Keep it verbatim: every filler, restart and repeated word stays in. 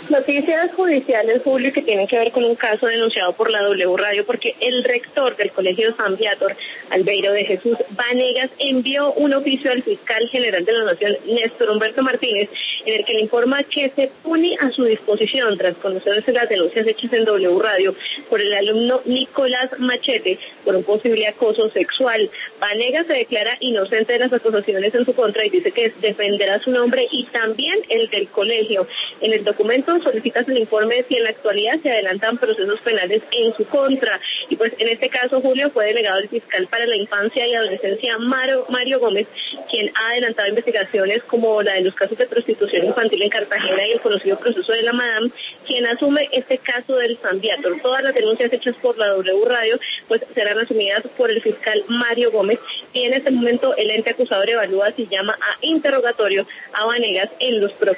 Noticias judiciales, Julio, que tienen que ver con un caso denunciado por la W Radio, porque el rector del Colegio San Viator, Albeiro de Jesús Vanegas, envió un oficio al fiscal general de la Nación, Néstor Humberto Martínez, en el que le informa que se pone a su disposición, tras conocerse las denuncias hechas en W Radio por el alumno Nicolás Machete por un posible acoso sexual. Vanegas se declara inocente de las acusaciones en su contra y dice que defenderá su nombre y también el del colegio. En el documento solicitas el informe si en la actualidad se adelantan procesos penales en su contra. Y pues en este caso, Julio, fue delegado el fiscal para la infancia y adolescencia Mario, Mario Gómez, quien ha adelantado investigaciones como la de los casos de prostitución infantil en Cartagena y el conocido proceso de la Madame, quien asume este caso del San Viator. Todas las denuncias hechas por la W Radio pues serán asumidas por el fiscal Mario Gómez, y en este momento el ente acusador evalúa si llama a interrogatorio a Vanegas en los próximos